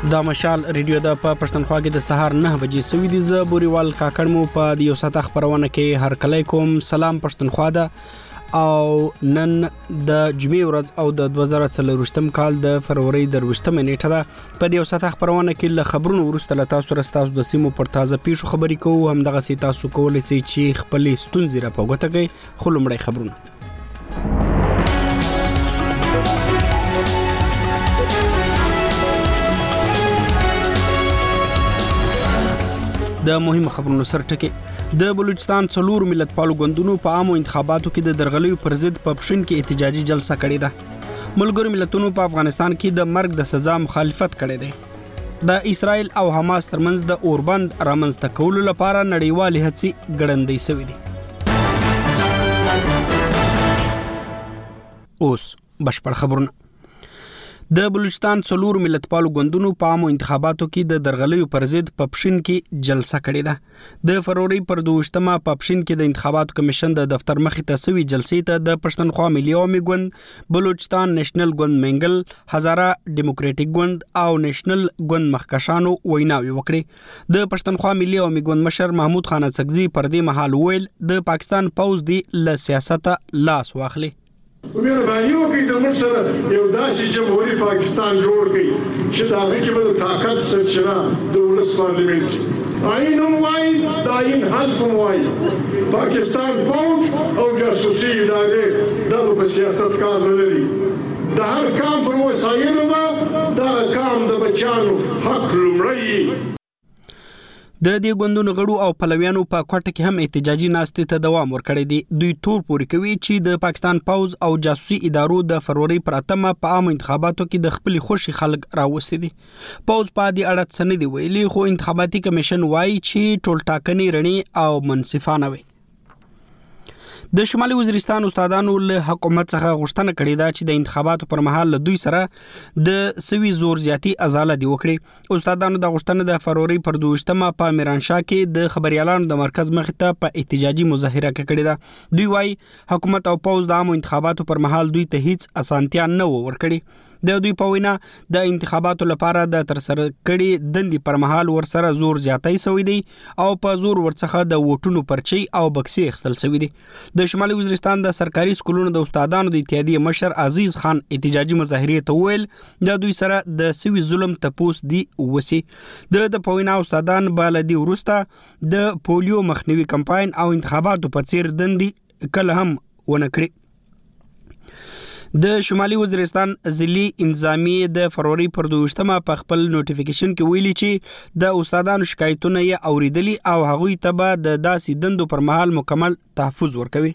دا مشال ریډیو د پښتونخوا کې د سهار 9 بجې سوي دي. ز بوريوال کاکړ مو په یو ساعت خبرونه کې هر کله کوم سلام پښتونخوا ده او نن د جمعې ورځ او د 2023 کال د فروری د 20 نیټه ده. په یو ساعت خبرونه کې له خبرونو ورسته تاسو رستاس د سیمو پر تازه پیښو خبرې کوو. هم دغه سي تاسو کولای شئ چې خپل ستونزې را پوغته کوي. خلومړی خبرونه د مهمه خبرونو سر ټکي. د بلوچستان څلور ملت پالو ګوندونو په عامو انتخاباتو کې د درغلیو پر ضد په پښین کې احتجاجي جلسه کړې ده. ملګرو ملتونو په افغانستان کې د مرګ د سزا مخالفت کړی دی. د اسرائیل او حماس ترمنځ د اوربند رامنځته کولو لپاره نړیوالې هڅې ګړندۍ شوې دي. اوس بشپړ خبرونه. د بلوچستان څلور ملت پالو ګوندونو په عامو انتخاباتو کې د درغلیو پر ضد په پښین کې جلسه کړې ده. د فروری پر 22مه په پښین کې د انتخاباتو کمیشن د دفتر مخې ته سوي جلسې ته د پښتونخوا ملي عوامي ګوند، بلوچستان نېشنل ګوند منګل، هزاره ډیموکراټیک ګوند او نېشنل ګوند مخکشانو ویناوي وکړي. د پښتونخوا ملي عوامي ګوند مشر محمود خان اڅکزي پر دې مهال ویل د پاکستان پوز دی له سیاسته لاس واخلي. مهرباني وکړئ د موږ سره یو داسې جمهوري پاکستان جوړ کړئ چې د هغې کې به د طاقت سرچینه د ولس پارلیمنت آئین هم وایي، د آئین حلف هم وایي. پاکستان پوج او جاسوسي ادارې دا به په سیاست کار نه لري. د هر کام پر وسایلو به دغه کام د بچیانو حق لومړی. د دې ګوندونو غړو او پلویانو په کوټه کې هم احتجاجي ناستې ته دوام ورکړی دی. دوی تور پورې کوي چې د پاکستان پوز او جاسوسي ادارو د فروری پر 8مه په عام انتخاباتو کې د خپل خوشي خلک راوستي دي. پوز په دې اړه څه نه دی ویلي، خو انتخاباتي کمیشن وایي چې ټول ټاکنې رڼې او منصفانه وي. د شمالي وزیرستان استادانو له حکومت څخه غوښتنه کړې ده چې د انتخاباتو پر مهال له دوی سره د سوي زور زیاتی ازاله دی وکړي. استادانو د غوښتنه د فروری پر 22مه په میرانشاه کې د خبريالانو د مرکز مخ ته په احتجاجي مظاهره کړې ده. دوی وايي حکومت او پوز د عامو انتخاباتو پر مهال دوی ته هیڅ اسانتیا نه ورکړي. د دوی په وینا د انتخاباتو لپاره د ترسره کړي دندې پر مهال ورسره زور زیاتی شوی دی او په زور ورڅخه د ووټونو پرچی او بکسي اخیستل شوی دی. د شمالي وزیرستان د سرکاري سکولونو د استادانو د اتحادیې مشر عزیز خان احتجاجي مظاهرې ته ویل د دوی سره د سوي ظلم تپوس دی وسی. د پوینا استادان بلدي ورسته د پولیو مخنیوي کمپاین او انتخاباتو په څیر دندې کله هم ونه کړې. د شمالي وزیرستان ضلعي انتظامیه د فروری پر 22مه په خپل نوټیفیکیشن کې ویلي چې د استادانو شکایتونه یې اوریدلي او هغوی ته به د داسې دندو پر مهال مکمل تحفظ ورکوي.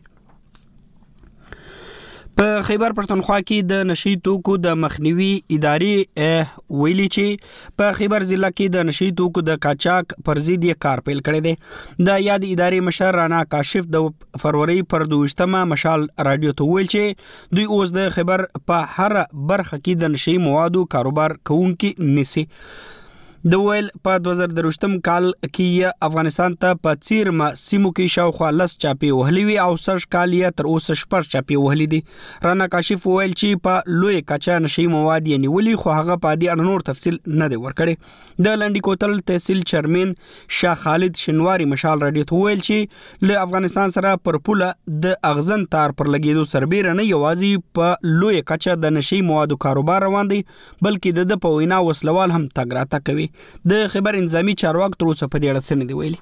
په خیبر پښتونخوا کې د نشي توکو د مخنیوي ادارې ویلي چې په خیبر ضلع کې د نشي توکو د قاچاق پر ضد یې کار پیل کړی دی. د یاد ادارې مشر رانا کاشف د فروری پر 22مه مشال رادیو ته ویل چې دوی اوس د خیبر په هر برخه کې د نشي موادو کاروبار کوونکي نسی. د ویل په 2023 کال کې افغانستان ته په څیرمه سیمو کې شاوخوا 10 چاپی وهلي وي او سرش کال یې تر اوسه 6 چاپی وهلي دي. رانا کاشف ویل چې په لوی کچا نشي مواد یې نیولي، خو هغه په دې اړه نور تفصیل نه دی ورکړی. د لنډی کوتل تحصیل چیرمن شاه خالد شنواری مشال رادیو ته ویل چې له افغانستان سره پر پوله د اغزن تار پر لګیدو سربیره نه یوازې په لوی کچا د نشي موادو کاروبار روان دی، بلکې د په وینا وسلوال هم تګ راتګ کوي. د خبر انضامي چارواکو تر اوسه په دې اړه څه نه دی ویلي.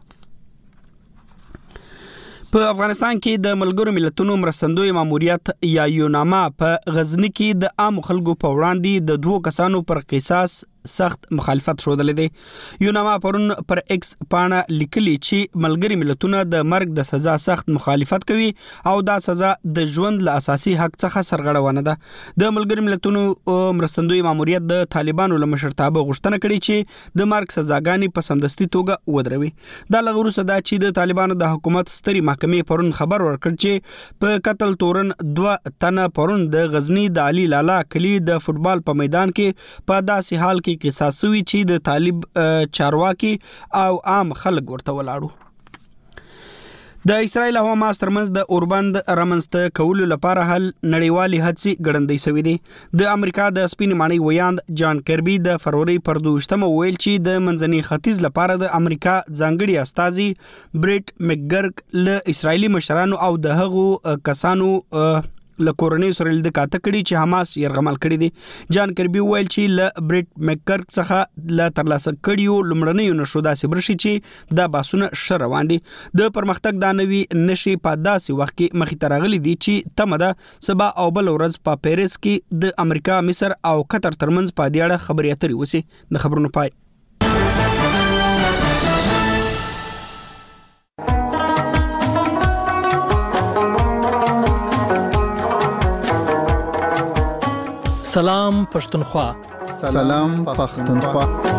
په افغانستان کې د ملګرو ملتونو مرستندوی ماموریت یا یوناما په غزنی کې د عام خلکو په وړاندې د 2 کسانو پر قصاص سخت مخالفت شودلې دي. یوناما پرون پر ایکس پاڼه لیکلي چې ملګری ملتونه د مرګ د سزا سخت مخالفت کوي او دا سزا د ژوند له اساسي حق څخه سرغړونه ده. د ملګری ملتونو مرستندوی ماموریت د طالبانو له مشرتابه غوښتنه کړې چې د مرګ سزاګانې په سمدستي توګه ودروي. دا لږ وروسته دا چې د طالبانو د حکومت ستري محکمې پرون خبر ورکړ چې په قتل تورن 2 تنه پرون د غزنی د علي لالا کلی د فوتبال په میدان کې په داسې حال کې قصاص وی چې د طالب چارواکي او عام خلک ورته ولاړو. د اسرایل او حماس ترمنځ د اوربند رامنځته کولو لپاره هل نړیوالي هڅې ګړندۍ شوې دي. د امریکا د سپین ماڼۍ ویاند جان کربي د فروری پر 22 ویل چې د منځني ختیځ لپاره د امریکا ځانګړي استازي بریټ مکګرک له اسرایلی مشرانو او د هغو کسانو له کورنۍ سره د کاته کړي چې حماس يرغمل کړي دي. جان کربي ویل چې له بریټ مکګرک څخه له ترلاسه کړیو لمړنیو نشو داسې برشي چې د باسونه شر روان دي. د پرمختګ د نوي نشي په داسې وخت کې مخې ته راغلي دي چې تمه ده سبا او بل ورځ په پیریس کې د امریکا، مصر او قطر ترمنځ په دې اړه خبرې اترې وشي. د خبرونو پای. سلام پښتونخوا. سلام پښتونخوا.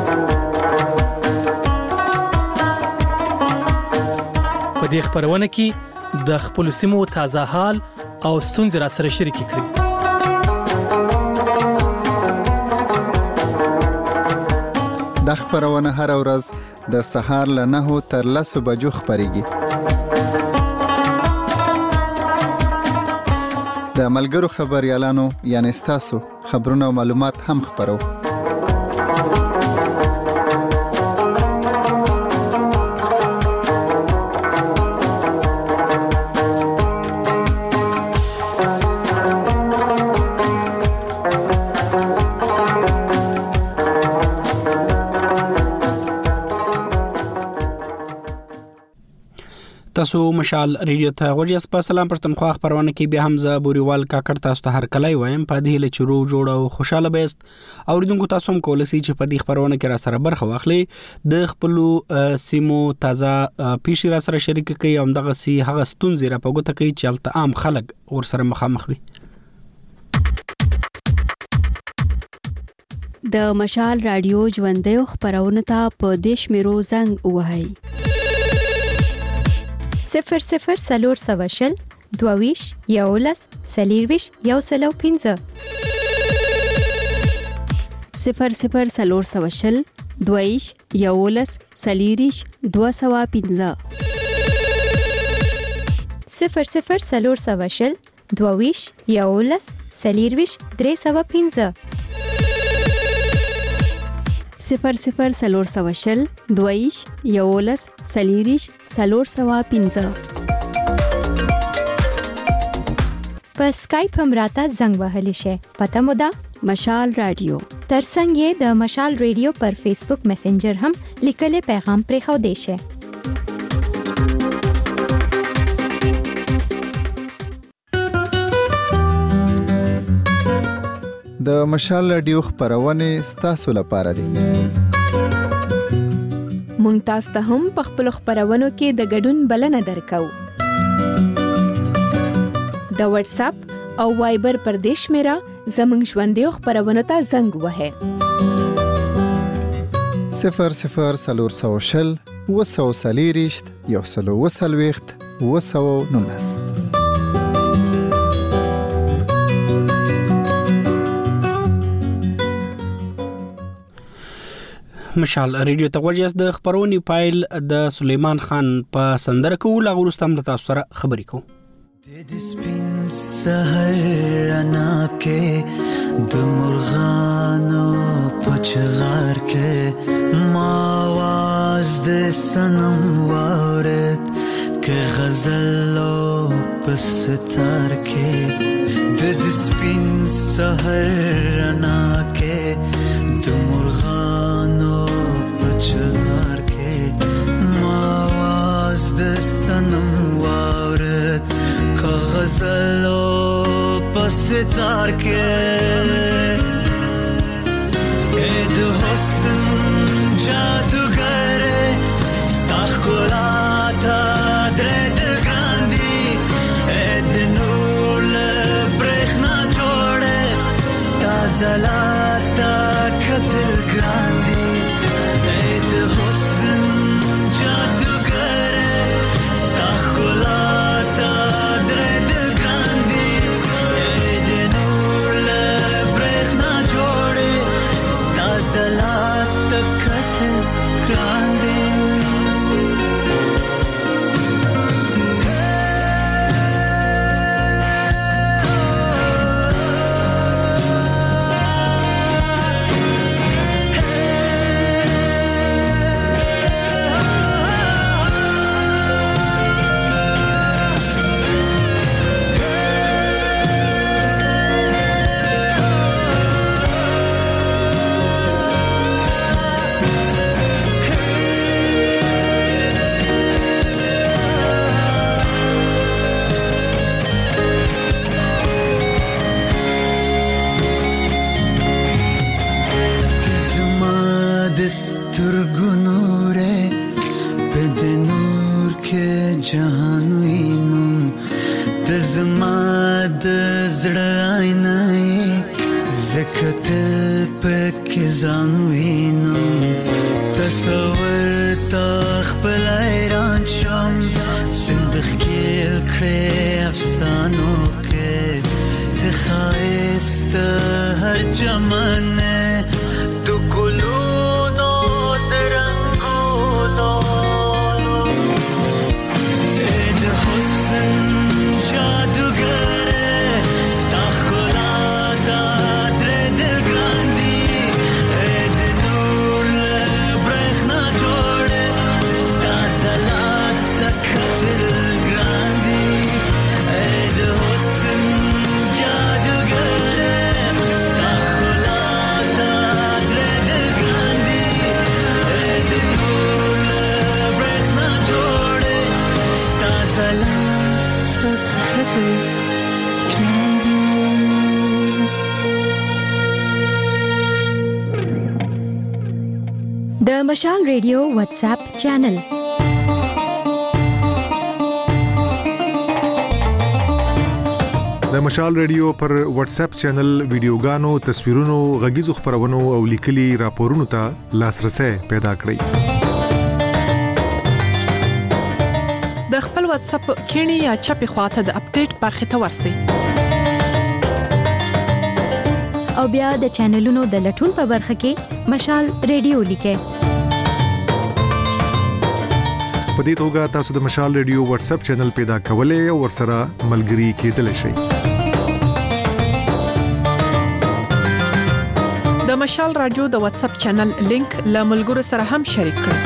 په دې خبرونه کې د خپل سیمو تازه حال او ستونزې را سره شریک کړئ. د خبرونه هر ورځ د سهار له 9 تر 10 بجو خبريږي. د ملګرو خبريالانو یعنی تاسو خبرونه او معلومات هم خبرو. تاسو مشال ریډیو ته غوږی په سلام پښتونخوا خبرونه کې به هم ز بوريوال کاکړ تاسو ته هر کله وایم په دې له چرو جوړ او خوشاله بیست. اوریدونکو تاسو هم کولای شئ چې په دې خبرونه کې را سره برخه واخلئ، د خپل سیمو تازه پیښې را سره شریک کړئ او دغه سي هغه ستونزې را پګوته کوي چې الته عام خلک ور سره مخامخ وي. د مشال رادیو ژوندې خبرونه ته په دیش میرو زنګ وهاي 00 سلور سواشل دوویش یولس سلیرویش یوسلو 15 00 سلور سواشل دوویش یولس سلیریش 215 00 سلور سواشل دوویش یولس سلیرویش 315 00 سلور سواشل دویش یولس سلیریش سلور سوا 15 په سکایپ هم راته زنګ وهلی شي. پته مو ده مشال رادیو. ترڅنګ یې د مشال ریډیو پر فیسبوک میسنجر هم لیکلي پیغام پرې خو دی شي. د مشال رادیو خبرونه ستاسو لپاره دي. مونږ تاسو ته هم په خپل خبرونو کې د ګډون بلنه درکو. د واتس اپ او وایبر پر دیش میرا زمنګ ژوندې خبرونه ته زنګ وهه 00 سلور سواشل وسو سلیریشت یوسلو وسلويخت وسو نونس. مشال ریډیو ته غوږی د خبرونې پایل د سلیمان خان په سندره کول غوړستم د تاسو سره خبرې کوم. د سپین سحر انا کې د مرغانو پچغار کې ما आवाज د سنم وارد کې غزل په ستار کې د سپین سحر انا کې د مرغانو پچغار کې ما आवाज د سنم وارد غزلو پس تار کے اید حسن جادوگر ستاخلاتا درد گاندی اید نول برخنا جوڑے ستازلاتا قتل گاندی اید حسن جادوگر ستاخلاتا جهان وینم د زما د زړه آینه زکه ته پکې ځان وینم تصور تا خپل حیران شم سند ښکل کړې افسانو کې ته ښایست هر جمانه د ګلونو د رنګونو د حسن جادوګره ستا ښکلا دا درې دل ګران دي د نور له برېښنا جوړه ستا ځلا ته کتل ګران دي د حسن جادوګره ستا ښکلا دا درې دل ګران دي د نور له برېښنا جوړه ستا ځلا ته کتل د مشال ریډیو واتس اپ چینل د مشال ریډیو پر واتس اپ چینل ویډیوګانو، تصویرونو، غږیزو خبرونو او لیکلي راپورونو ته لاسرسي پیدا کړئ. د خپل واتس اپ کینی یا چپی خواته د اپډیټ برخه ته ورسئ. او بیا د چینلونو د لټون په برخه کې مشال ریډیو لیکئ. په دې توګه تاسو د مشال ریډیو واتس اپ چینل پیدا کولای او ورسره ملګري کېدلی شئ. د مشال رادیو د واتس اپ چینل لینک له ملګرو سره هم شریک کړئ.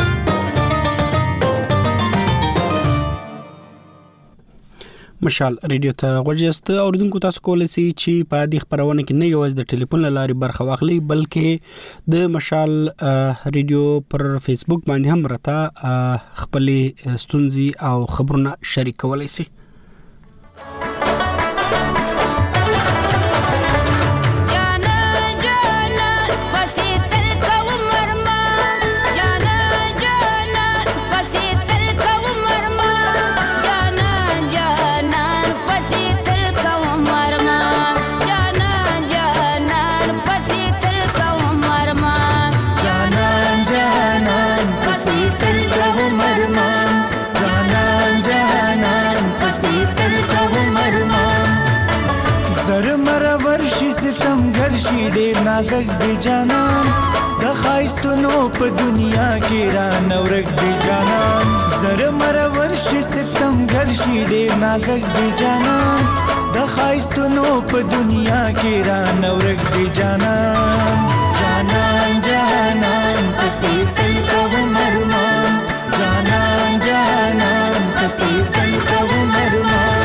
مشال ریډیو ته غوږیاست اوریدونکو، تاسو کولای شئ چې په دې خبرونه کې نه یوازې د ټلیفون لاري برخه واخلئ بلکې د مشال ریډیو پر فیسبوک باندې هم راته خپل ستونزې او خبرونه شریک کولای شئ. شي ډېر نازک دی جانان د خایستونو په دنیا کې را نورک دی جانان زره مرور شي ستم ګر شي ډېر نازک دی جانان د خایستونو په دنیا کې را نورک دی جانان جانان جانان پسې تل کوم ارمان جانان جانان پسې تل کوم ارمان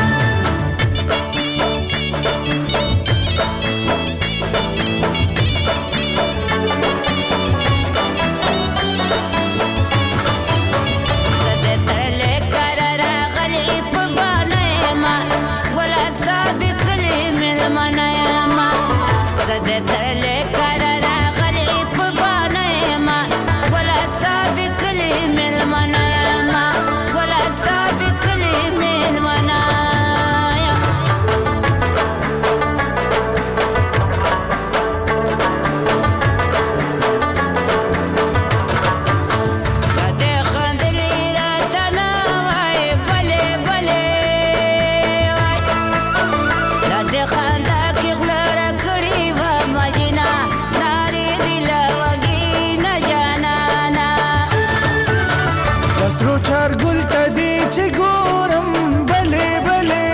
سرو چار گل تا دی چه گورم بله بله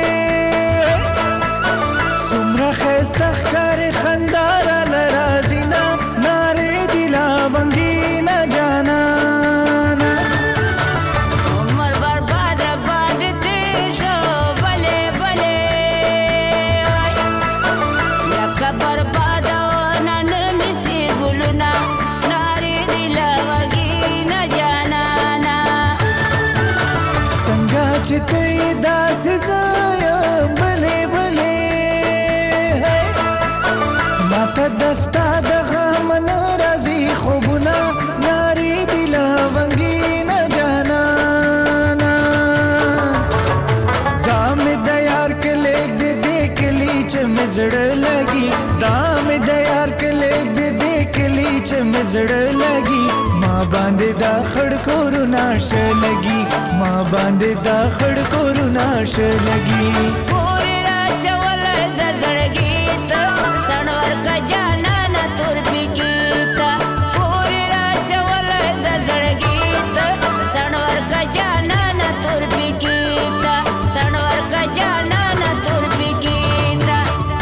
سمرا خیستخ کار خندارا لرازینا ناری دیلا بنگینا جانانا عمر برباد رباد تیر شو بله بله لکا برباد وانا نمیسی گلونا ناری دیلا بنگینا جانا چته داس زایا بله بله ماته دستا د غم ناراضي خوبونه ناری دلا ونګي نه جانانا مزړه لګي دا مې د یار کله دې کلی چې مزړه لګي ما باندې دا خړ کورونه شلګي ما باندې دا خړ کورونه شلګي پورې راچول د زړګي ته سنور کا جانا نه تور پکیتا پورې راچول د زړګي ته سنور کا جانا نه تور پکیتا سنور کا جانا نه تور پکیتا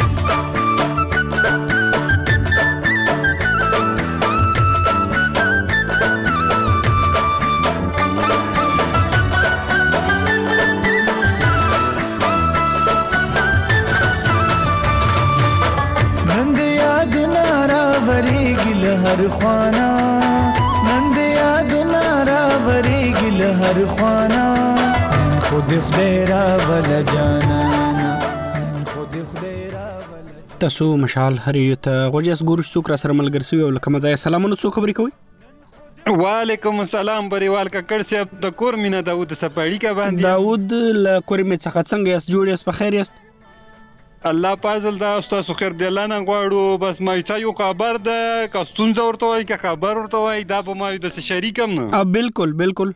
ورېګل هر خوانا نند یادونه را ورېګل هر خوانا خود خدای را ول جانا خود خدای را ول تاسو مشال هریت غوجس ګورش څوک را سره ملګرسي او لکه مزای سلامونه څوک خبرې کوي وعلیکم السلام بریوال ککړ صاحب د کور مینه داود سپاړی کا باندې داود ل کور می څخه څنګه یاست جوړ یاست په خیر یاست الله پازل دا تاسو خیر دی الله نه غواړو بس ما یو خبر ده کستون ورته وای که خبر ورته وای دا په ما د شریکم نه بالکل بالکل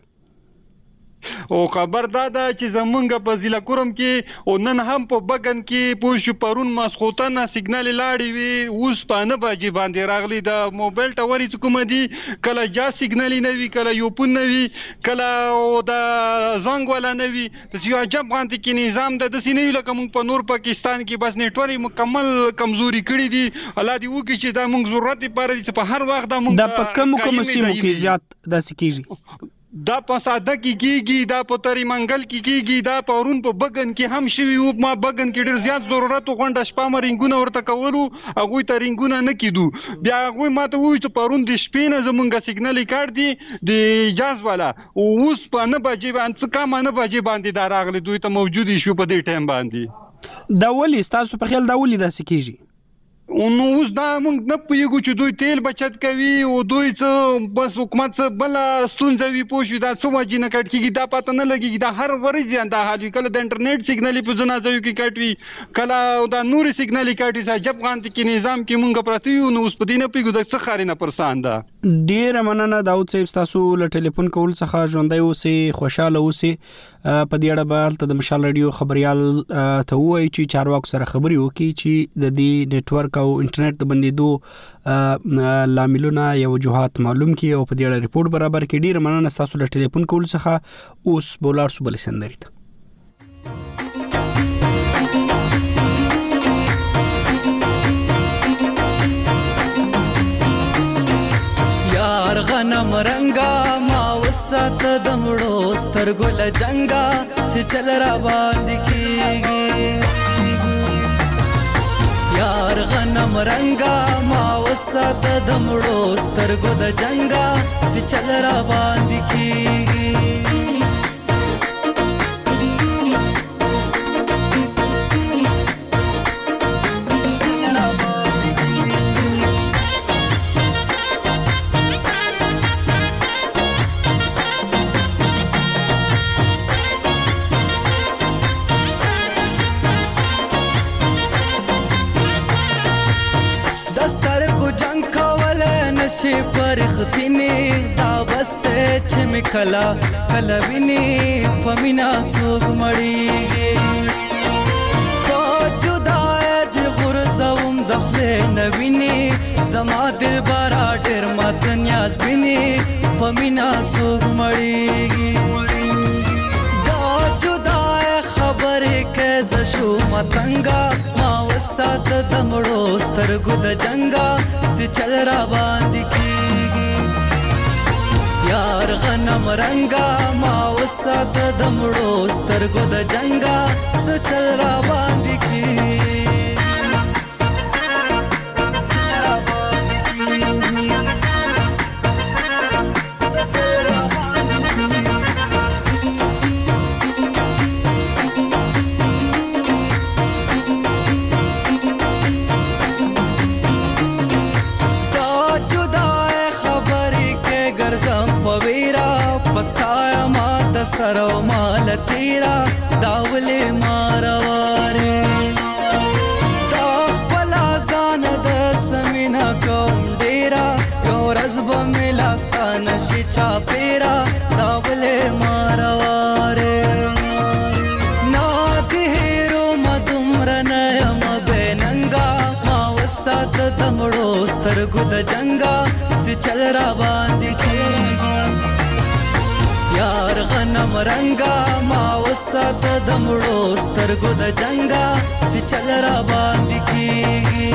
او خبر دا چې زمونږ په ضلع کورم کې او نن هم په بګن کې پوښ پرون مسخوتنه سیګنال لاړی وي اوس په نه باجی باندې راغلی د موبایل ټاوري کوم دی کله جا سیګنال نه وی کله یو پون نه وی کله او د زنګ ولا نه وی یو عجب باندې کې نظام د سینې لکه مونږ په نور پاکستان کې بس نیټورک مکمل کمزوري کړی دی الله دې وکړي چې دا مونږ ضرورت پاره چې په هر وخت دا مونږ د پکم سیمو کې زیات داسې کیږي دا په ساده کې کیږي دا په تری منګل کې کیږي دا په ورون په بګن کې هم شوی او ما بګن کې ډیر زیات ضرورت غونډه شپه مرینګونه ورته کولو هغه ته رینګونه نه کیدو بیا هغه ماته وایي چې پرون د شپې نه زمونږ سیګنال کارت دی د اجازه والا او اوس په نه بجې باندې څه کم نه بجې باندې دا راغلی دوی ته موجود شو په دې ټایم باندې دا ولی تاسو په خیال دا ولی داسې کیږي نو اوس دا موږ نه پوهیږو چې دوی تیل بچت کوي او دوی څه بس حکومت څه بل ستونزه وي پوښي دا څه وجې نه کټ کیږي دا پته نه لګي دا هر ورځ دا حال کله د انټرنیټ سیګنال په ځنا ځایو کې کټوي کله دا نور سیګنال کټي جب غانت کې نظام کې مونږ پراته یو نو اوس په دې نه پیګو د څه خارینه پرسان ده ډیر مننه داود صاحب تاسو له ټلیفون کول څخه ژوندۍ اوسئ خوشاله اوسئ په دې اړه به د مشال رادیو خبريال ته وایي چې چارواکو سره خبري وکړي چې د دې نتورک او انټرنیټ د بندیدو لاملونه یا وجوهات معلوم کړي او په دې اړه ریپورت برابر کړي ډیر مننه تاسو له ټلیفون کول څخه اوس بولار سوبل سندري غنم رنگا ما وسات دمړو سترګو لجنګا چې چل را باندې کیږي یار غنم رنگا ما وسات دمړو سترګو د جنګا چې چل را باندې کیږي نشي پرختینه دا بسته چې مکلا کلا ویني پمینا څوک مړیږي په جدای د غرزوم د خپل نویني زما دل بارا ډېر مات نیاز بیني پمینا څوک مړیږي دا جدای خبره کې زشو متنګا ما وسات دمړو سترګو د جنگا سي چل را باندې کیږي یار غنم رنگا ما وسات دمړو سترګو د جنگا سي چل را باندې کیږي سرو مال تیرا داولے ماروارے دا ګنا کوم ډیرا یو ورځ به مې لاستا نشي چا پیرا دا ولې مارواره نات هیرو مدمر نیم بیننګا ما وسات دمړو سترګو د جنگا سي چل را باندې کېږي یار غنم رنگا ما وسات دمړو سترګو د جنگا سي چل را باندې کېږي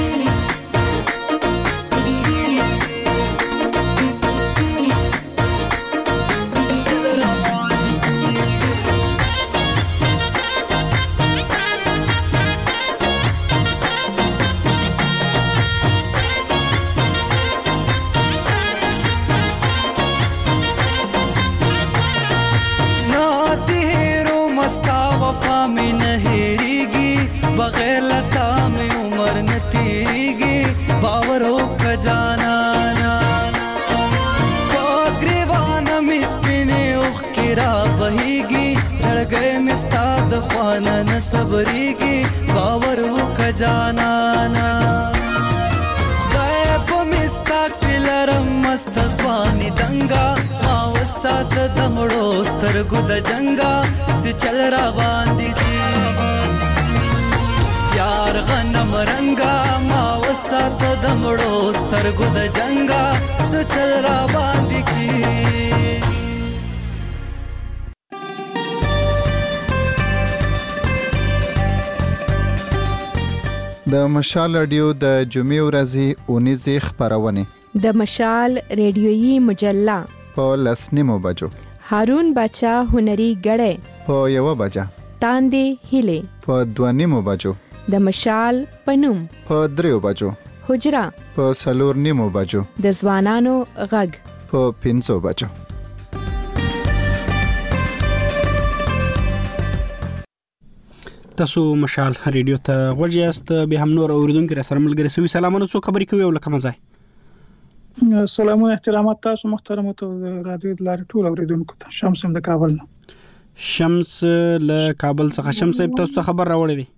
बगैर लता में उम्र न तेरीगी बावरों का जाना ग्रेवाना मिसपिने उखिरा बहीगी सड़ गए मिस्ताद ख्वाना न सबरीगी बावरों का जाना गए को मिस्ता किलरम मस्त स्वानी दंगा मावसात दमड़ो स्तर गुद जंगा से चल रा बांधी थी यार غنم رنگا ما وسات دمړو سترګو د جنگا سچل را باندې کی د مشال رادیو د جمعې ورځې اونیزې خبرونه د مشال ریډیويي مجله په 10:00 بجو هارون بچا هنري غړې په 1 بجه تاندې هله په 2:30 بجو د مشال پنوم په 3 بجو حجرا په 4:30 بجو د ځوانانو غږ په 5 بجو تاسو مشال ریډیو ته غوږیاست به هم نور اوریدونکو سره ملګری سوي سلامونه څو خبرې کوي ولکه مزای سلامونه احترامات تاسو محترمه رادیو د لارې ټول اوریدونکو ته شمس د کابل شمس له کابل څخه شمس تاسو خبر راوړی دی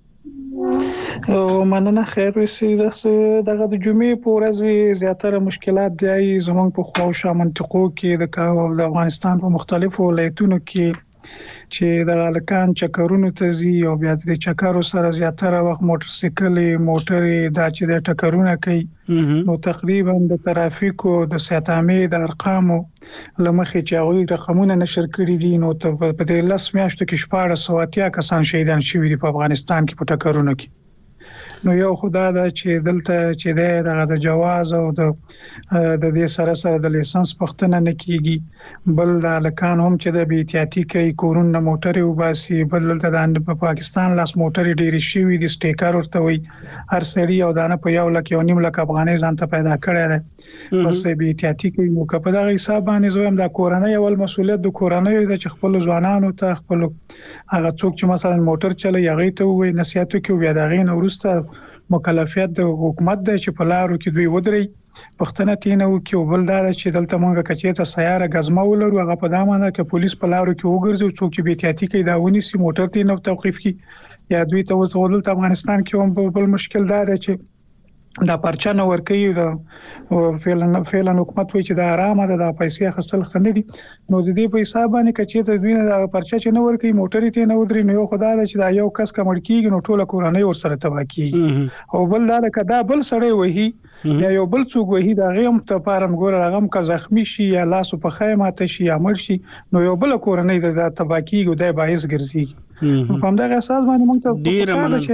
او مننه خیر وسی دغه د جمعې په ورځ زیاتره مشکلات دی زمونږ په خواوشا منطقو کې د افغانستان په مختلفو ولایتونو کې چې د الکان چکرونو ته زی او بیا د چکرو سره زیاتره وخت موټر سایکل موټرې دا چې د ټکرونه کوي نو تقریبا د ترافیکو د ساتامې د ارقامو لمخې چې هغه رقمونه نشر کړي دي نو په دې 10 میاشتو کې 1480 کسان شهیدان شوي دي په افغانستان کې په ټکرونو کې نو یو خدای دا چې دلته چې د جواز او د دې سره د لیسنس پختنه نه کیږي بل د الکان هم چې د بي احتیاطي کوي کورونه موټرې وباسي بل دلته د پاکستان لاس موټرې ډېری شوي دي سټیکر ورته وي هر سړي او دانه په 1 لک یو نیم لک افغانۍ ځان ته پیدا کړی دی بس بي احتیاطي کوي نو په دغه حساب باندې زویم د کورنۍ اول مسولیت د کورنۍ د خپل ځوانانو ته خپل هغه څوک چې مثلا موټر چلوي هغه ته وي نصيحت کوي بیا دغه نو ورسته مکلفیت د حکومت د چې په لارو کې دوی ودري پښتنه تینه وکي او بل دا چې دلته مونږ کچې ته سیاره غزما ولرو هغه په دامانه کې پولیس په لارو کې وګرځي څوک چې بي احتیاطي کوي دا ونیسي موټر تینه توقيف کی یا دوی ته وسول ته افغانستان کې هم بل مشکل دا دی چې دا پرچا نه ورکوي دا فعلا حکومت وایي چې دا آرامه ده د پیسې خپل خندې دي نو د دې په حساب باندې کچې ته دوی دا پرچا چې نه ورکوي موټرې ته نه ودري نو خدای دا چې دا یو کس کمړ کیږي نو ټوله کورنۍ ور سره تباہ کیږي او بل دا کدا بل سړی وਹੀ یا یو بل څوک وਹੀ دا غیم ته پارم ګور هغه کا زخمی شي یا لاس په خیمه ته شي یا مړ شي نو یو بل کورنۍ د تباہ کیږي د باعث ګرځي په همدغه اساس باندې موږ ته ډیر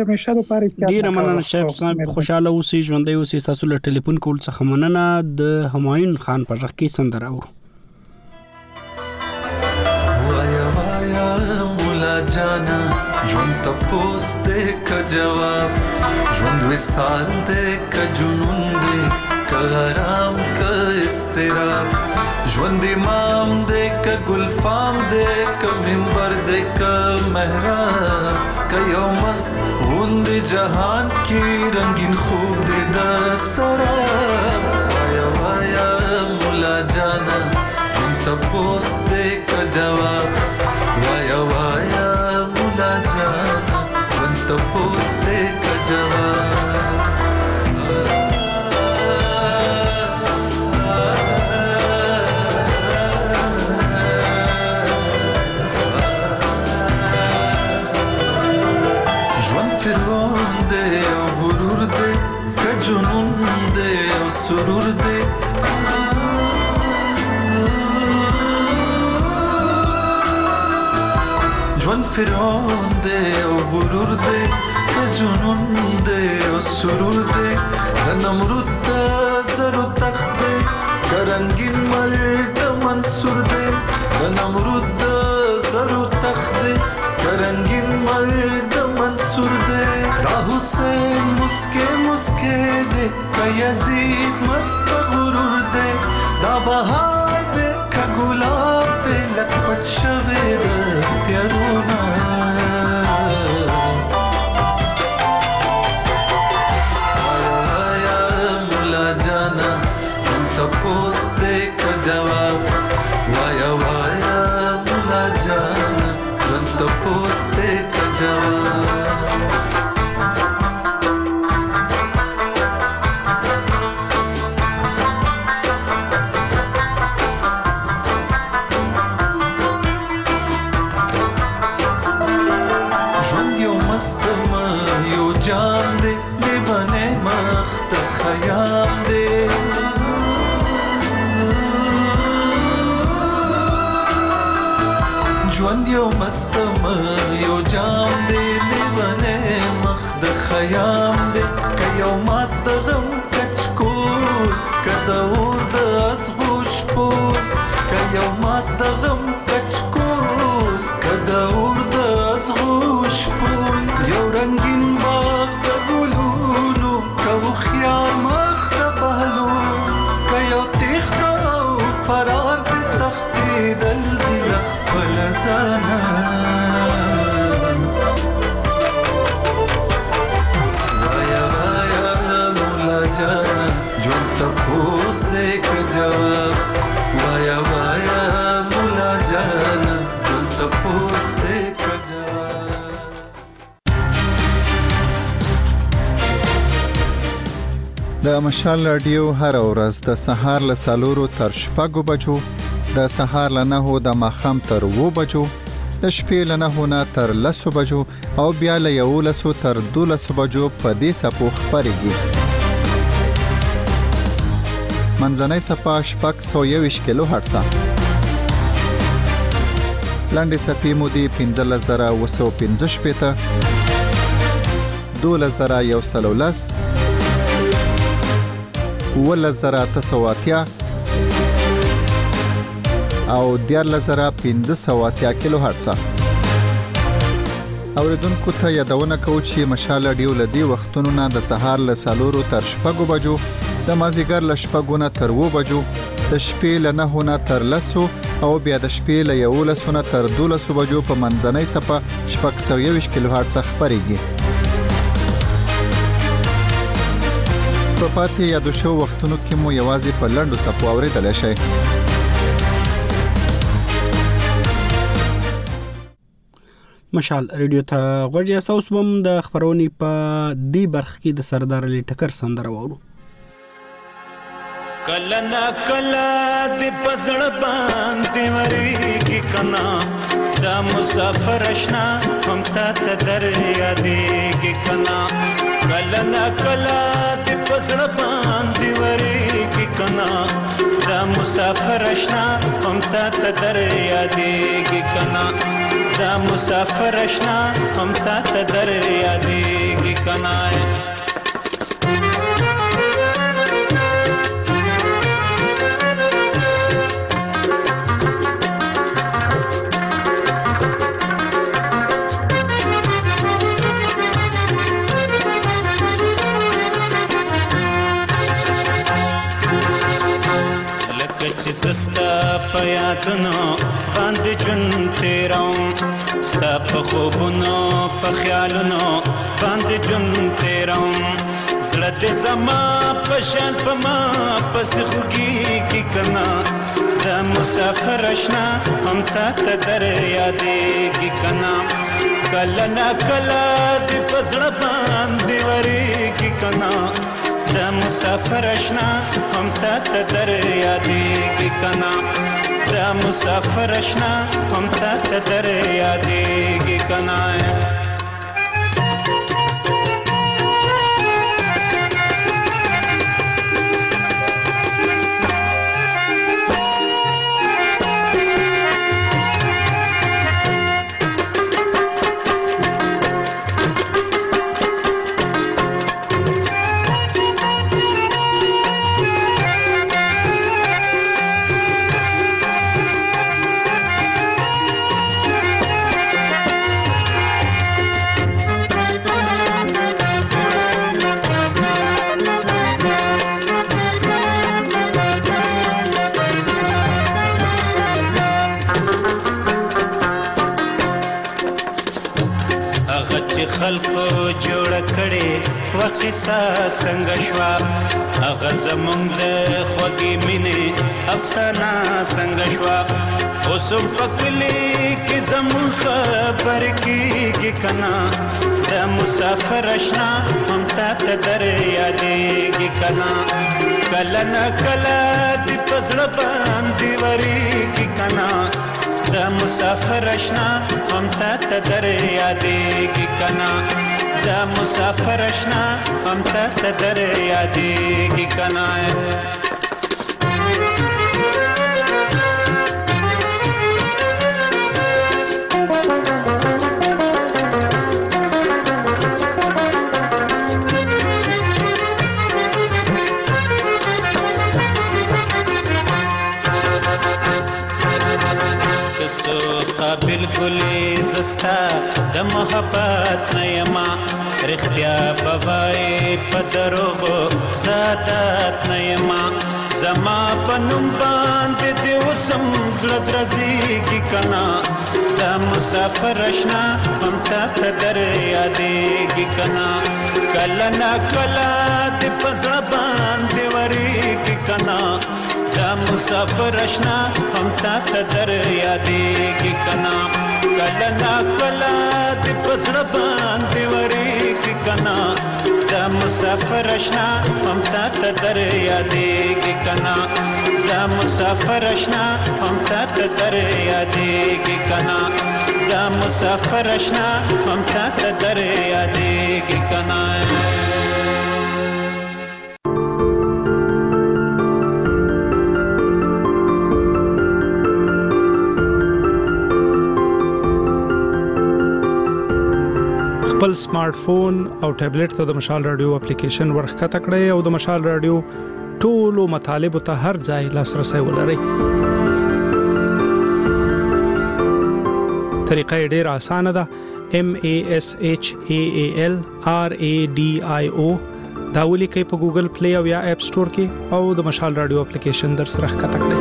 مننه شیخ صاحب خوشاله اوسئ ژوندۍ اوسئ تاسو له ټلیفون کول څخه مننه د همایون خان په ځخ کې سندره اورو وایا وایا مولا جانا ژوند ته پوسټ ک جواب ژوند وسال دې ک جنون دې ک حرام ک استراب ژوند امام دې ک ګلفام دې ک منبر دې ک محراب ک یو مست غوند جهان کې رنگین خوب دې د سراب وایا وایا مولا جانا ژوند ته پوسټ دې ک جواب وایا وایا مولا جانا ژوند ته پوسټ دې ک جواب ژوند فرعون دی او غرور دی جنون دی او سرور دی د نمرود د زرو تخت دی رنگین مرد منصور دی د نمرود د زرو تخت دی رنگین مرد منصور دی دا حسین مسکے مسکے دی کا یزید مست غرور دی دا بهار دی کا گلاب دی لک پټ شوی د تیرونا آیا مولا جانا ژوند تپوس دی که جواب وایا وایا مولا جانا ژوند تپوس دی که جواب ژوند یو مستم یو جام دی لیوانه مخ د خیام دی که یو مات د غم کچکول که د اور د ازغو شپول که یو مات د غم کچکول که د اور د ازغو شپول یو رنگین باغ د ګلونو که هوښیار مخ د بهلول که یو تیښته او فرار د تښتېدل دي له خپله ځانه وایا وایا مولا جانه ژوند تپوس دی که جواب وایا وایا مولا جانه ژوند تپوس دی که جواب د مشال رادیو هر ورځ د سهار له 4 تر 6 بجو د سهار له 9 د ماښام تر 2 بجو د شپې له 9 نه تر 10 بجو او بیا له 11 تر 12 بجو په دې سپو خبرېږي منځنۍ سپا شپږ 121 کیلو هرتز لاندې سپې مودې 15915 12113 11980 او 14580 کیلو هرتز اوریدونکو ته یادونه کوم چې مشال رادیو لدی وختونو نه د سهار له 4 تر 6 بجو د مازیګر له 6 نه تر 2 بجو د شپې له 9 نه تر 10 او بیا د شپې له 11 نه تر 12 بجو په منځنۍ سپه 121 کیلو هرتز خبرېږي په پاتې یادو شو وختونو کې مو یوازې په لنډو سپو اورېدلی شئ مشال ریډیو ته غوږی اساس بم د خبرونې په دې برخه کې د سردار علي ټکر سندره وورو کله نا کله د پزړ باندې وریږي کنا دا مسافر اشنا هم ته در یادېږي کنا کله نا کله د پزړ باندې وریږي کنا دا مسافر اشنا هم ته در یادېږي کنا دا مسافر اشنا هم ته در یادېږي کنا سستا پیادونو باندې جون تیروم ستا په خوبونو په خیالونو باندې جون تیروم زړه دې زما په شان په ما پس خوږیږي کنا دا مسافر اشنا هم ته در یادېږي کنا کله نا کله دې په زړه باندې وریږي کنا دا مسافر اشنا هم ته در یادېږي کنا دا مسافر اشنا هم ته در یادېږي کنا چې خلکو جوړ کړي وقصه څنګه شوا هغه زمونږ د خوږې مینې افسانه څنګه شوا اوس په کلي کې زمونږ خبرې کېږي کنه د مسافر اشنا هم تا ته در یادېږي کنه کله نه کله د په زړه باندې ورېږي کنه د مسافر اشنا هم تا ته در یادېږي کنه د مسافر اشنا هم تا ته در یادېږي کنه بالکل زستا د محبت نیما رختیا بوای په دروغو زادت نیما زما پنوم باندې دی وسم زړه درځي کنا د مسافر اشنا هم ته در یادېږي کنا کله نا کله د پزړه باندې ورېږي کنا د مسافر اشنا هم ته در یادېږي کنا کله نا کله د پزړه باندې ورېږي کنا د مسافر اشنا هم ته در یادېږي کنا د مسافر اشنا هم ته در یادېږي کنا د مسافر اشنا هم ته در یادېږي کنا خپل سمارټ فون او ټابلیټ ته د مشال رادیو اپلیکیشن ورخته کړئ او د مشال رادیو ټولو مطالب ته هر ځای لاسرسي ولرئ. طریقه ډېره اسانه ده. MASHAAL RADIO دا ولیکئ په ګوګل پلی او یا اپ سٹور کې او د مشال رادیو اپلیکیشن در سره ښکته کړئ.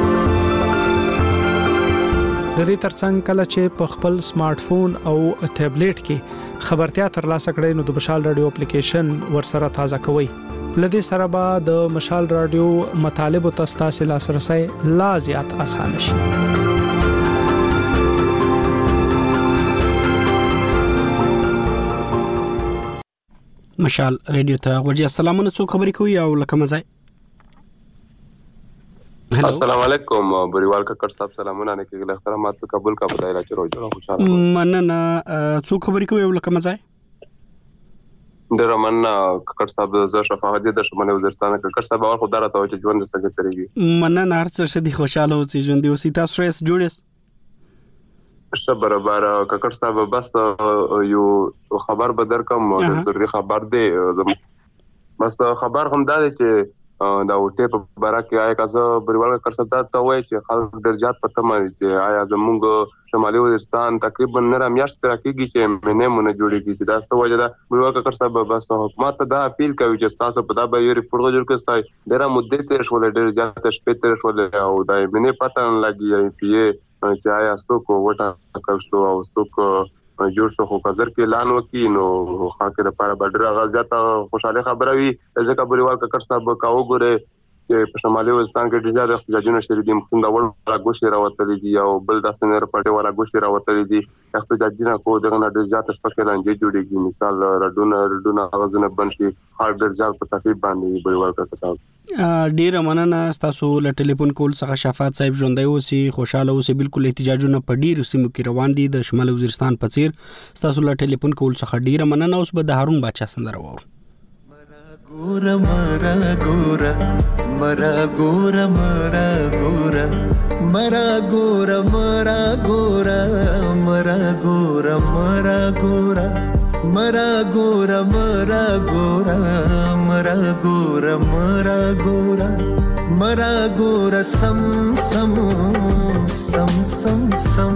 د دې ترڅنګ کله چې په خپل سمارټ فون او ټابلیټ کې خبرتیا ترلاسه کړئ نو د مشال رادیو اپلیکیشن ورسره تازه کوئ. لدې سره به د مشال رادیو مطالب او تاسو لاسرسي لا زیات اسانه شي. مشال رادیو ته ورجه السلامونه څو خبرې کوي او لکه مزای. السلام علیکم بریوال ککر صاحب سلامونه نه کېږي احترامات په قبول کا بدایره چې روزه خوشاله مننه څو خبرې کوي او لکه مزای. ډېر مننه ککر صاحب زه شفاعت د شمال وزیرستان ککر صاحب اور خدای راته چې ژوند څنګه تیریږي. مننه هر څه شدي خوشاله اوسې ژوند اوسې تاسو سره جوړیس شه برابر ککر صاحب بس یو خبر بدر کوم ضروري خبر دی بس خبر هم دا دی چې دا وټه په برکه آیا کازه بریوال ککر صاحب دا ته وایي چې خلک ډېر زیات پته مانی چې آیا زموږ شمالي وزیرستان تقریبا نره میاشت راکېږي چې منه مونږ جوړیږي چې دا څه وجه ده بریوال ککر صاحب بس حکومت دا اپیل کوي چې تاسو په دا به یو ریپورت جوړ کړئ ډېر مدته تیر شول ډېر زیات شپې تیر شول او دا منه پته نه لګي پی چې آیا څوک وټه کوي او څوک جوړ شو خو کزر کې اعلان وکي نو خاطر لپاره بدر غزيات خوشاله خبره وي ځکه بریوال ککر صاحب کا وګوره چې په شمالي وزیرستان کې ډېر احتجاجونه شری دي مخنده ول راغوشي راوتلې دي او بل داسې نر پټه ولا غوشي راوتلې دي احتجاجونه کو دغه ډېر زیات سپکلانجې جوړيږي مثال رډونه غزنه بنشي هر ډېر زیات په تکلیف باندې بریوال ککر صاحب ډیر مننه تاسو له ټلیفون کول څخه شفاعت صاحب ژوندۍ اوسې خوشاله اوسې بالکل احتجاجونه په ډیرو سیمو کې روان دي د شمال وزیرستان په څیر تاسو له ټلیفون کول څخه ډیر مننه اوس به د هارون بچا سندره وورو ګورا مرا ګورا مرا ګورا مرا ګورا مرا ګورا مرا ګورا مرا ګورا مرا ګورا مرا ګورا مرا ګورا مرا ګورا مرا ګورا مرا ګورا سم سم سم سم سم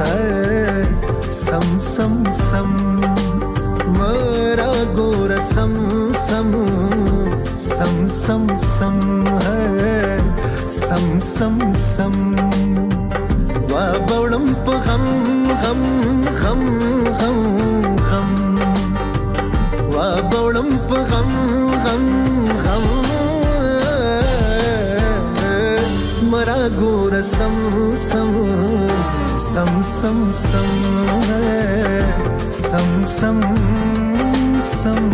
سم سم سم مرا ګورا سم سم سم سم سم سم سم سم وا بولم په غم غم غم غم غم وړم په غم غم غم مرا ګور سم سم سم سم سم سم سم سم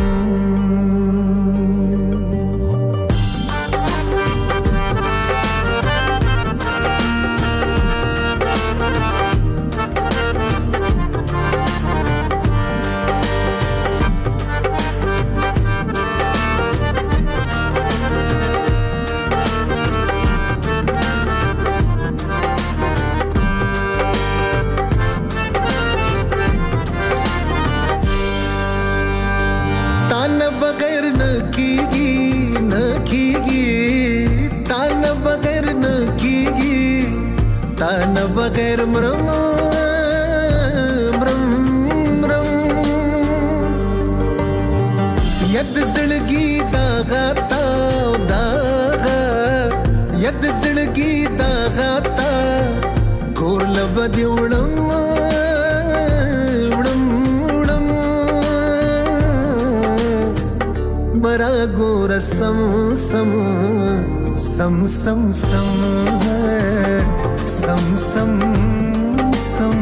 तान बगैर मरम मरम मरम यद जिंदगी दागा दागा यद जिंदगी दागा ता कोर लबदी उड़म उड़म उड़म मरा गोर सम सम सम सम सम सम सम सम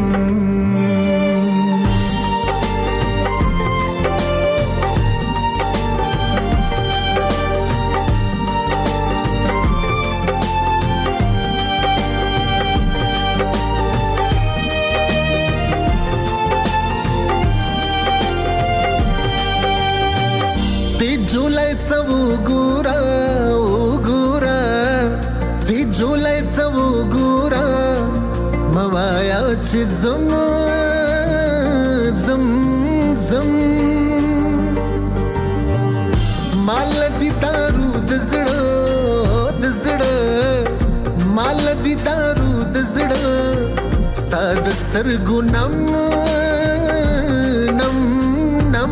ते जुलाई तव गुरा ते जुलाई तव गुरा मवाया ची zam zam zam माल दी दारू दजड़ा दजड़ा माल दी दारू दजड़ा स्ता दस्तर गुनम नम नम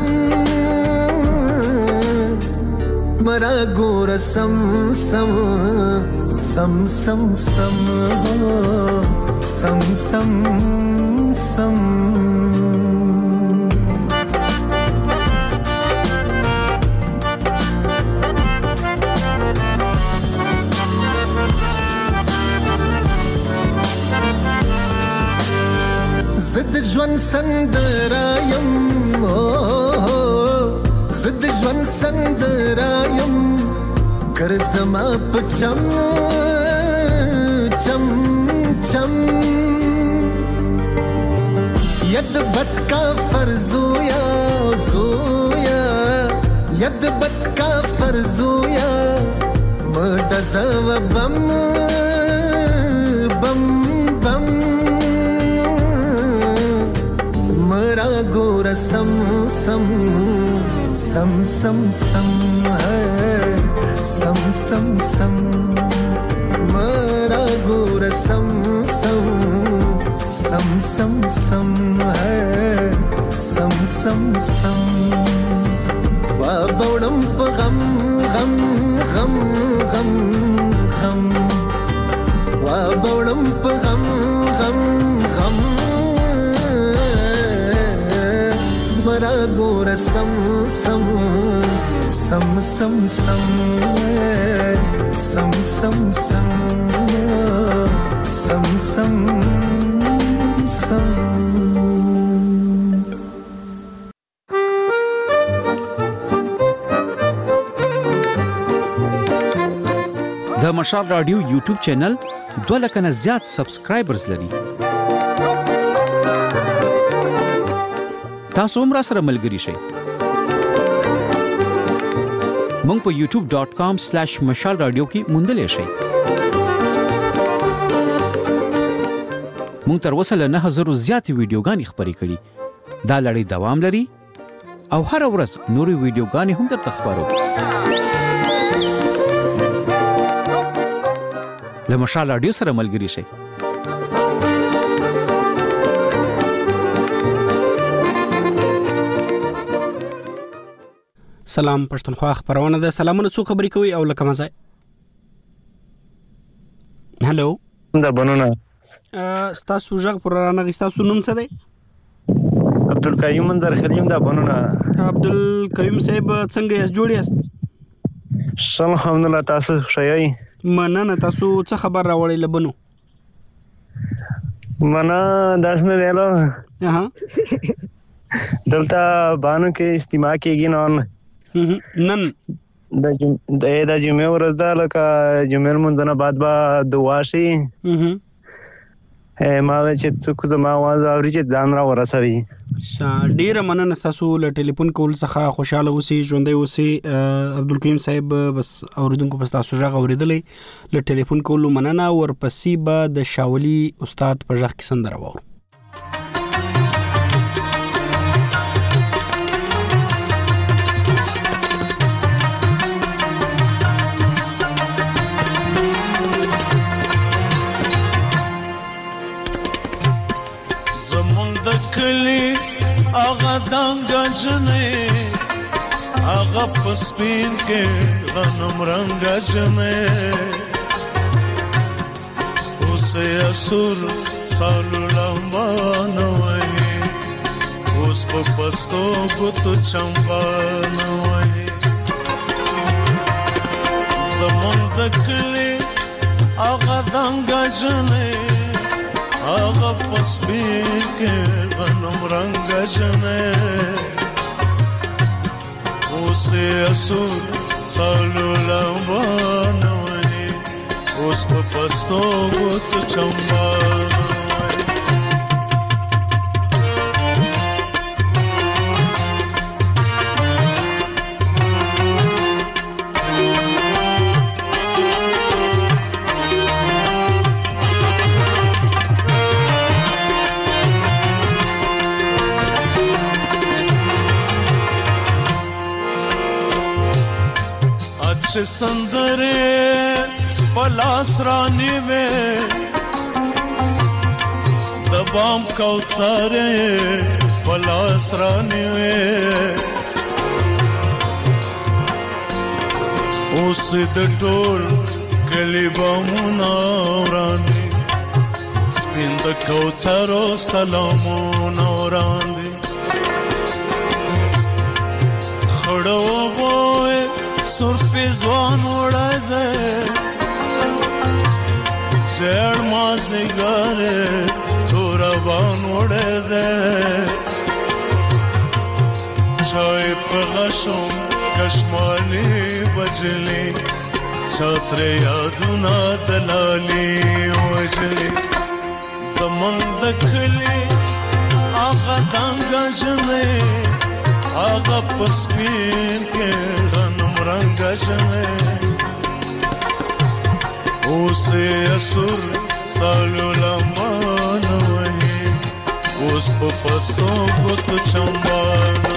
मरा गोर सम सम सम सम सम सम सम सम زد ژوند سندرایم زد ژوند سندرایم کر زما پچم چم چم ید بد کا فرزویا زویا ید بد کا فرزویا مدزو بم بم بم मरा गोर सम सम सम सम सम सम सम सम मरा गोर सम सम सम सम सम सम सम सम वा बौड़म गम गम गम गम गम वा बौड़म गम गम गम मरा गोर सम सम सम सम सम सम सम सम सम सम सम د مشال رادیو یوټیوب چینل 2 لک نه زیات سبسکرایبرز لري. تاسو هم راسره ملګري شئ. مونږ په youtube.com/mashalradio کې موندلې شئ. مونږ تر اوسه له 9000 زیاتې ویډیوګانې خپرې کړې. دا لړۍ دوام لري او هر ورځ نورې ویډیوګانې هم درته خپرو. له مشال رادیو سره ملګري شئ. سلام پښتونخوا خبرونه ده. سلامونه څو خبرې کوي او لکه مزه. هالو دا بنونه تاسو ژغ پر رانه غستاسو نوم څه دی؟ عبدالقیوم منظر خلیم دا بنونه. عبدالقیوم صاحب څنګه یاست؟ جوړ یاست؟ الحمدلله، تاسو ښه یئ؟ مننه. تاسو څه خبر راوړی له بنو؟ منه داسې نه دی له دلته بانو کې اجتماع کېږي نن د جمعې ورځ ده، لکه جمعې لمونځ نه بعد به دعا شي. ما ویل چې څوک زما اواز اوري چې ځان را ورسوي. ډیره مننه ستاسو له ټلیفون کول څخه. خوشاله اوسئ، ژوندی اوسئ. عبدالقیوم صاحب بس اوریدونکو په ستاسو غږ اوریدلی، له ټلیفون کولو مننه. ورپسې به د شاولي استاد په غږ کې سندره واورو. آغا دانگا جنے آغا پسپین کے غنم رنگا جنے اسے اسور سالو لامانوئی اس پا پستو گتو چمبانوئی زمان دکلی آغا دانگا جنے آغا پسپین کے غنم رنگ جنے اسے اسود سالو لامانوئی اس پا پستو گت چمبانوئی. سندرے پلاس رانی میں دبام کوتارے پلاس رانی میں اس دٹول کلی بامونا رانی سپند کوتارو سلامونا رانی خڑو بوئے سر پہ زوان اڑا دے زیر مازگارے تھوڑا بان اڑا دے چائے پہ غشم کشمالی بجلی چھاتر یادونا دلالی وجلی زمان دکھلی آغا دانگا جنے آغا پسپین کے غنم رنگ جنے اسے اسر سالو لامانوئی اس پا پستو گت چمبانوئی.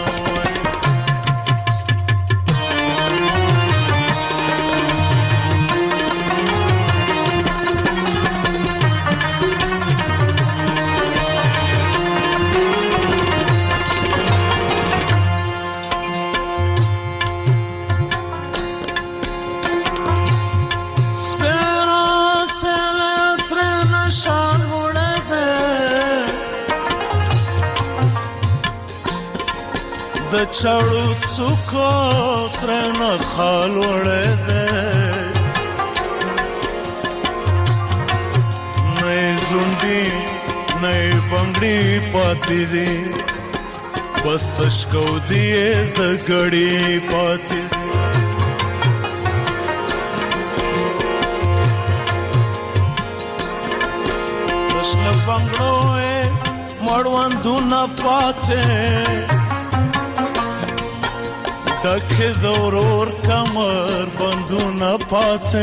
چړو څوکو ترنه خال وړې ده نه زوندي نه بنگړي پاتې دي بس تشکو دی د غړي پاتې پرشن بنگړو مړوان دونه پاتې ڈکھ دورور کمر بندو نہ پاتے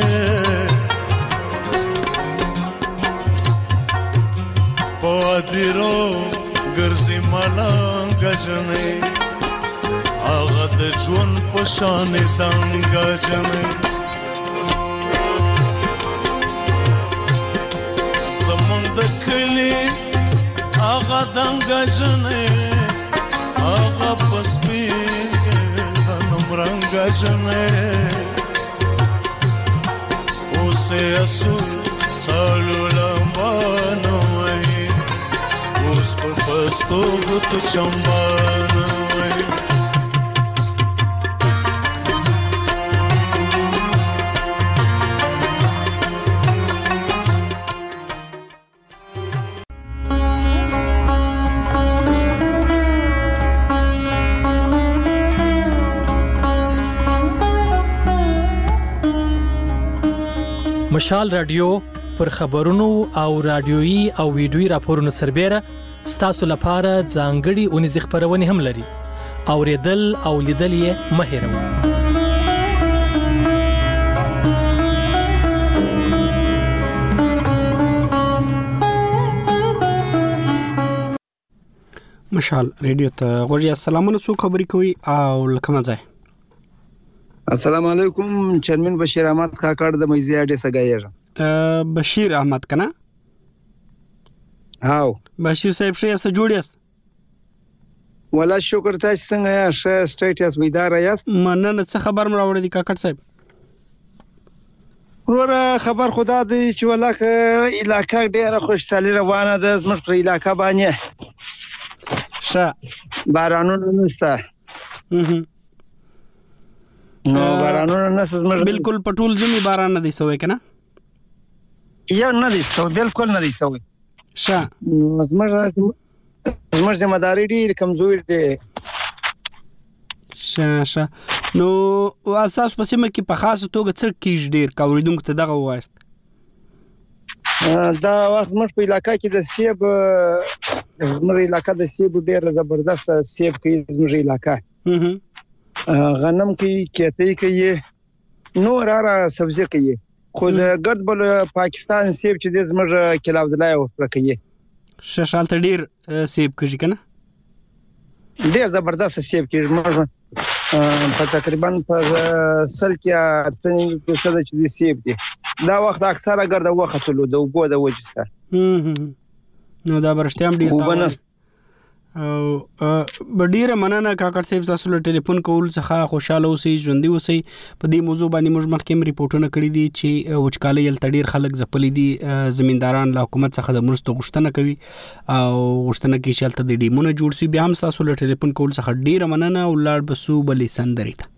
پادیرو گرزی ملان گجنے آغد جون پشان دنگ گجنے زمان دکلی آغد دنگ گجنے آغا پسپی رنگ جنے اسے اسور سالو لامانوئی اس پستو غوتو چمبان وای مشال رادیو پر خبرونو او رادیويي او ویډیويي راپورونو سربېره ستاسو لپاره ځانګړي اونیز خبرونه هم لري. اوریدل او لیدل یې مه هېروئ. مشال رادیو ته غوړی السلامونه څو خبرې کوي او لکه مزه. السلام علیکم چرمن بشیر احمد کاکړ د مېزیا ډې سګایر. بشیر احمد کنه؟ هاو بشیر صاحب شه است جوړ یاست؟ ولا شکر تاسو څنګه یا شه سټیټ یاست بیدار یاست؟ مننه څه خبر مې راوړی دی کاکړ صاحب؟ ور خبر خدا دی چې ولکه علاقې ډیره خوشحالي روانه ده زموږ په علاقې باندې. شه بارانونه نشته. نو بارانونه نشته زموږ بالکل پټول جمی باران نه دی سوې کنه؟ یا نه دی سو بالکل نه دی سوې. شه زموږ ذمہ داری ډیر کمزور دی. شه نو اساس په سیمه کې په خاصه توګه څه کیږي ډیر کاوریدونکو ته دغه وایست؟ دا وخت موږ په علاقې کې د سیب زموږ علاقې د سیب ډیر زبردست سیب کې زموږ علاقې غنم کې کېته کې نو را سبزی کې خو د ګرد بل پاکستان سیب چې د زموږ کلا عبدالله ورکه کې ششال ته ډیر سیب کوي کنه؟ ډیر زبردست سیب کې موږ په تقریبا په سل کې 3% چې سیب دي دا وخت اکثره ګرد وختلو د وبو د وجه سره نو دا برشتيام ډیر او ډیره مننه کاکړ صاحب تاسو له ټلیفون کول څخه خوشاله اوسئ ژوندۍ اوسئ. په دې موضوع باندې موږ مخکې ریپورتونه کړی دي چې وچکالۍ یل تډیر خلک زپلې دي زمینداران له حکومت څخه د مرستو غوښتنه کوي او غوښتنه کوي چې تل د ډیمونه جوړ شي. بیا هم تاسو له ټلیفون کول څخه ډیره مننه او لاړ بسو بلې سندري ته.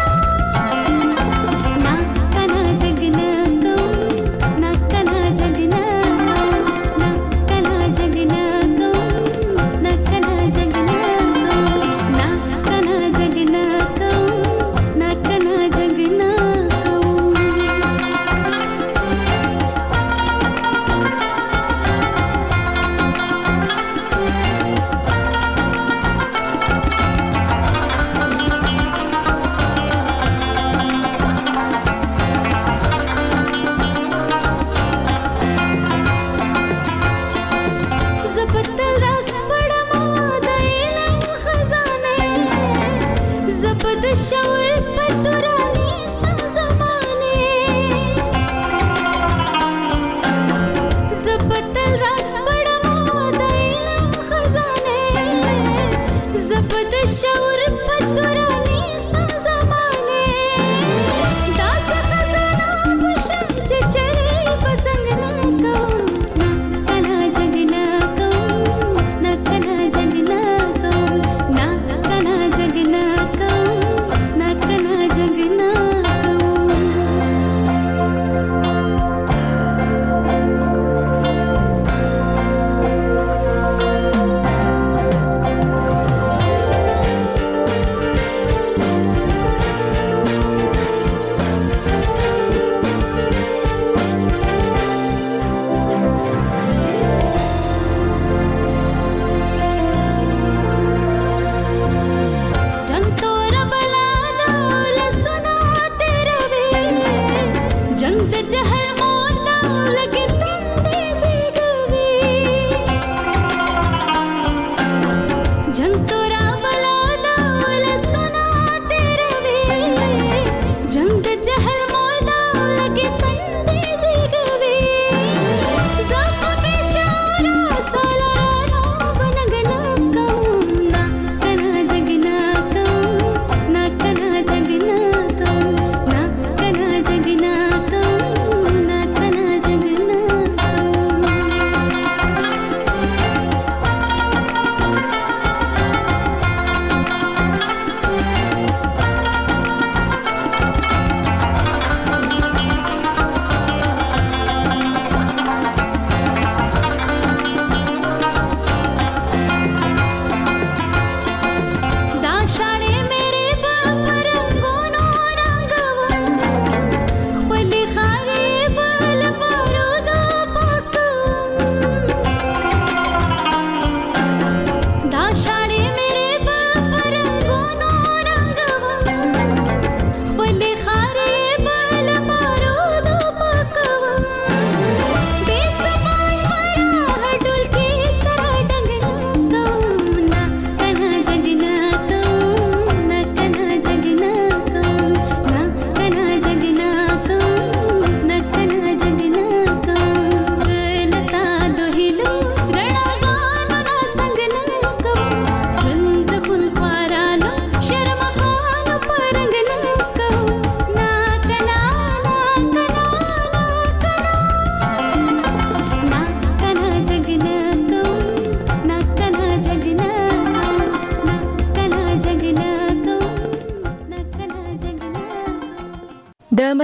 जगना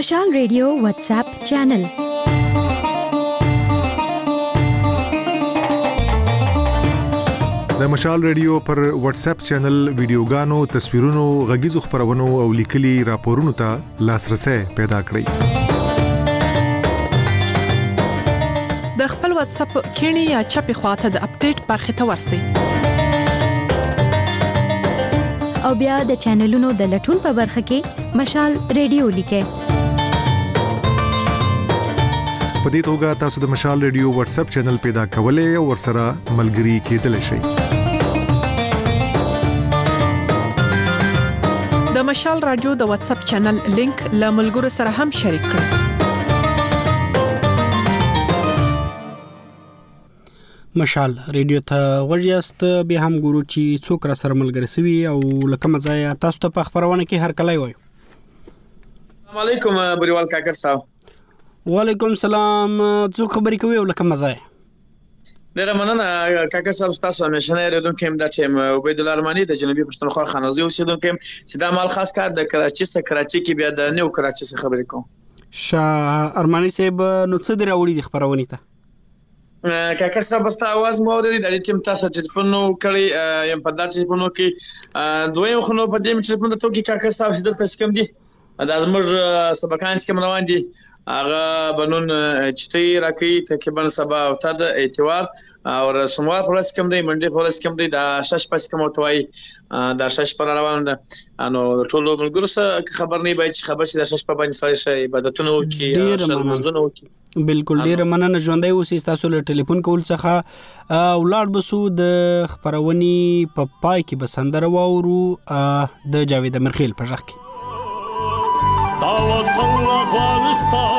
مشال ریډیو واتس اپ چینل. د مشال ریډیو پر واتس اپ چینل ویډیوګانو، تصویرونو، غږیزو خبرونو او لیکلي راپورونو ته لاسرسي پیدا کړئ. د خپل واتس اپ کینی یا چپی خواته د اپډیټ برخه ته ورسی او بیا د چینلونو د لټون په برخه کې مشال ریډیو لیکه. په دې توګه تاسو د مشال ریډیو واتس اپ چینل پیدا کولای او ورسره ملګري کېدلی شئ. د مشال رادیو د واتس اپ چینل لینک له ملګرو سره هم شریک کړئ. مشال ریډیو ته غوړیاست، به هم ګورو چې څوک را سره ملګری سوي او لکه مزایا تاسو ته په خبرونه کې هر کله وایو. السلام علیکم بریوال کاکر صاحب. وعلیکم السلام. څو خبرې کوي او لکه مزایا؟ ډیره مننه کاکر صاحب، تاسو همیشه ریډونکو هم د ټیم عبید الله ارمانی د جنوبي پښتونخوا خانوزي اوسیدونکو هم سیدا مال خاص کار د کراچي څخه کراچي کې بیا د نیو کراچي څخه خبرې کوم. شاه ارمانی صاحب نو څه دی راوړي د خبرونه ته؟ کاکر صاحب ستا आवाज مو اورېدی د ټیم تاسو ټلیفون کړی یم په دا ټلیفون کې دویم خنو په دې ټلیفون ته کې کاکر صاحب سید تاسو کوم دي دا زموږ سبقان کې روان دي هغه بنون چټي راکې تقریبا سبا او تا د اتوار او سوموار پر ورځ کوم دی منډي پر ورځ کوم دی دا شش پس کوم توای دا شش پر روان ده انو ټول ملګرو سره خبر نه بای چې خبر شي دا شش په باندې سره شي عبادتونه وکي شرمنځونه وکي. بالکل ډیر مننه ژوندۍ اوسې تاسو له ټلیفون کول څخه اولاد بسو د خبرونی په پای کې بسندره وورو د جاوید مرخیل په ځخ کې دعوت افغانستان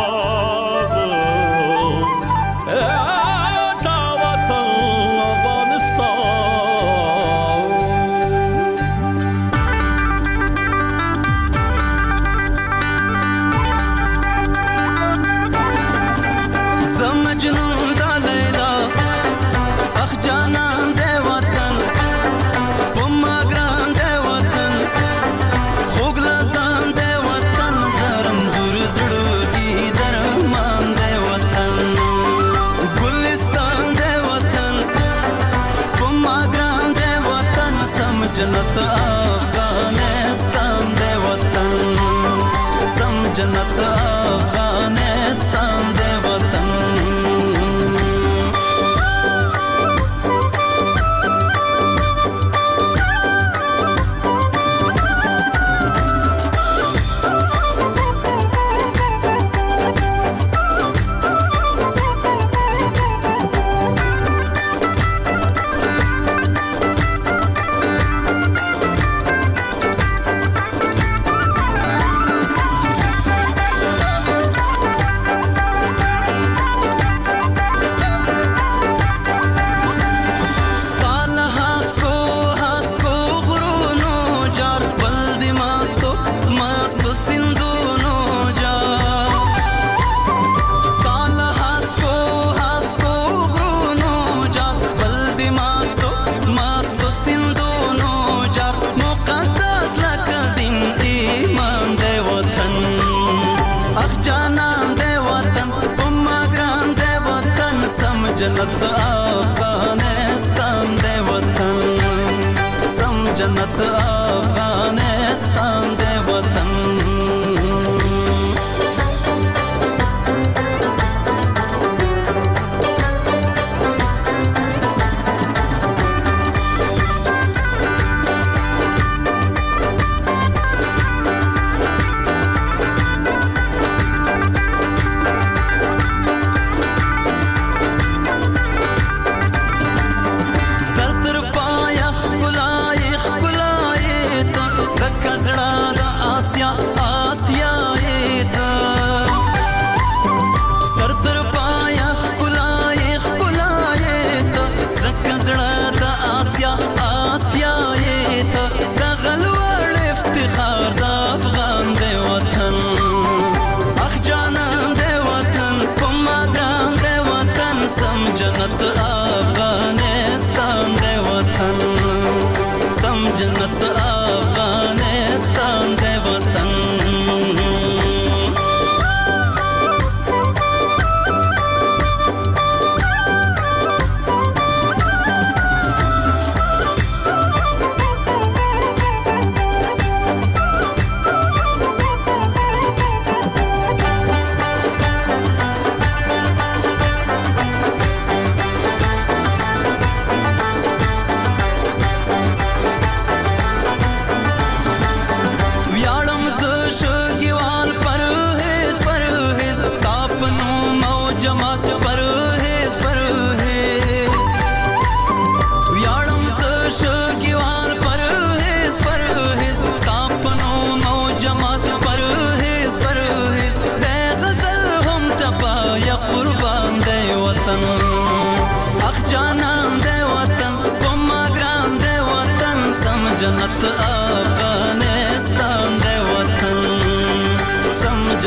جنت افغانستان دے وطن سم جنت افغانستان دے وطن جنت افغانستان دے وطن سم جنت افغانستان دے وطن زکه زړه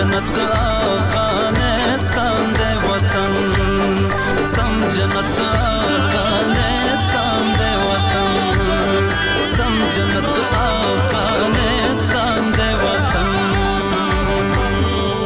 جنت افغانستان دی وطن سم جنت